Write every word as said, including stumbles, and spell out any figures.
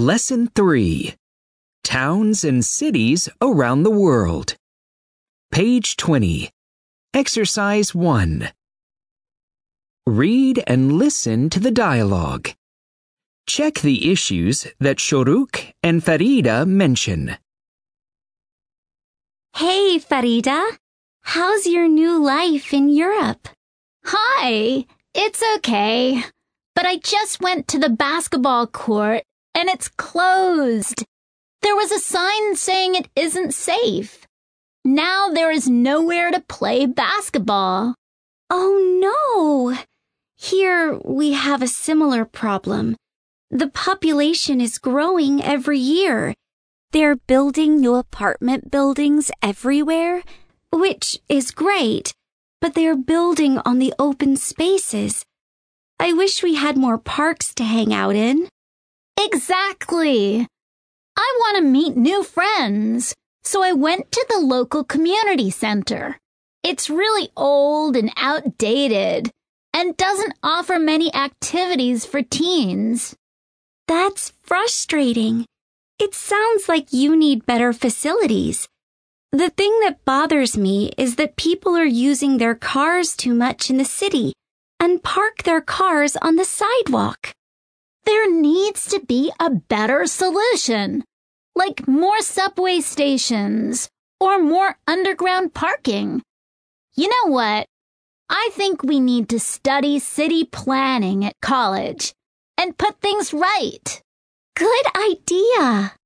Lesson three. Towns and Cities Around the World. Page twenty. Exercise one. Read and listen to the dialogue. Check the issues that Shoruk and Farida mention. Hey, Farida. How's your new life in Europe? Hi, it's okay. But I just went to the basketball court and it's closed. There was a sign saying it isn't safe. Now there is nowhere to play basketball. Oh no! Here we have a similar problem. The population is growing every year. They're building new apartment buildings everywhere, which is great, but they're building on the open spaces. I wish we had more parks to hang out in. Exactly. I want to meet new friends, so I went to the local community center. It's really old and outdated and doesn't offer many activities for teens. That's frustrating. It sounds like you need better facilities. The thing that bothers me is that people are using their cars too much in the city and park their cars on the sidewalk. There needs to be a better solution, like more subway stations or more underground parking. You know what? I think we need to study city planning at college and put things right. Good idea.